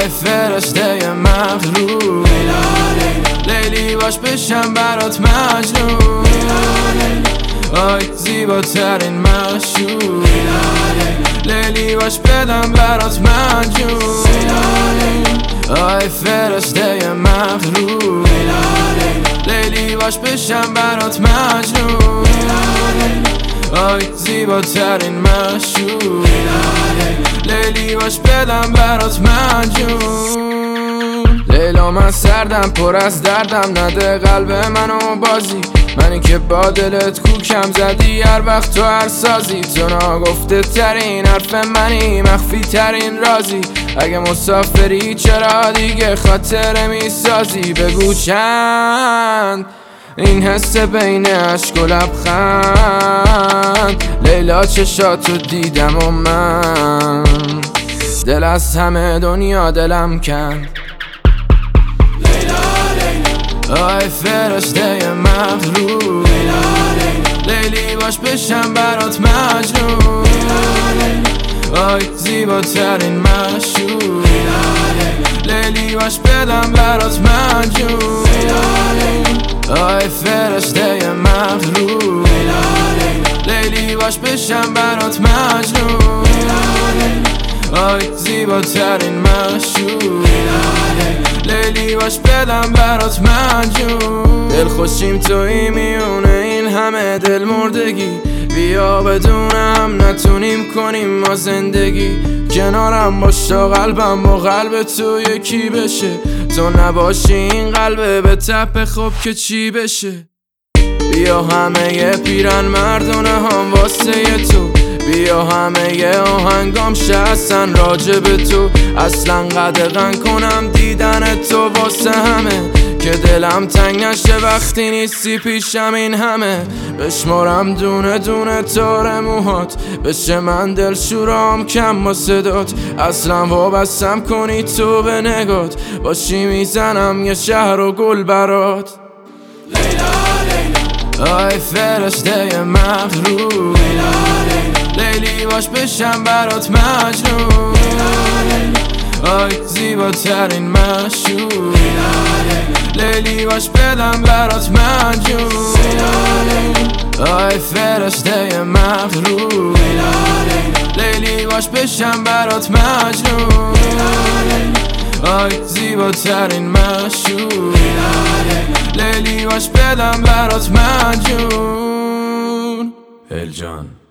آی فرشته مغرور، لیلی باش بشم برات مجنون، آی زیباترین معشوق، لیلی باش بدم برات مجنون، آی فرشته مغرور، لیلی باش بشم برات مجنون، آی زیباترین معشوق، لیلی باش بدم برات مجنون. لیلا من سردم پر از دردم، نده قلب منو بازی، منی که با دلت کوکم زدی هر وقت تو هر سازی، تو ناگفته ترین حرف منی، مخفی ترین رازی، اگه مسافری چرا دیگه خاطره میسازی؟ بگو چند این حس بین عشق و لبخند، لیلا چشاتو دیدم و من دل از همه دنیا دلم کن. آی فرشته مغرور، لیلی باش بشم برات مجنون، آی زیباترین معشوق، لیلی باش بدم برات مجنون، آی فرشته مغرور، لیلی باش بشم برات مجنون، آی زیباترین معشوق، لیلی باش بدم برات مجنون. دل خوشیم توی میونه این همه دل مردگی، بیا بدونم نتونیم کنیم ما زندگی، کنارم باش تا قلبم با قلب تو یکی بشه، تو نباشی این قلبه به تپ خوب که چی بشه. بیا همه ی پیرن مردونه هم واسه تو، بیا همه ی آهنگام شستن راجب تو، اصلا قدغن کنم دیدن تو واسه همه، که دلم تنگ نشه وقتی نیستی پیشم این همه، بشمارم دونه دونه تار موهات، بشه من دل شورام کم با صدات، اصلا وابستم کنی تو به نگات، باشی میزنم یه شهر و گل برات. آی فرشته مغرور، لیلی باش بشم برات مجنون، آی زیباترین معشوق، لیلی باش بدم برات مجنون، آی فرشته مغرور، لیلی باش بشم برات مجنون، آی زیباترین معشوق، لیلی باش بدم برات مجنون. الجان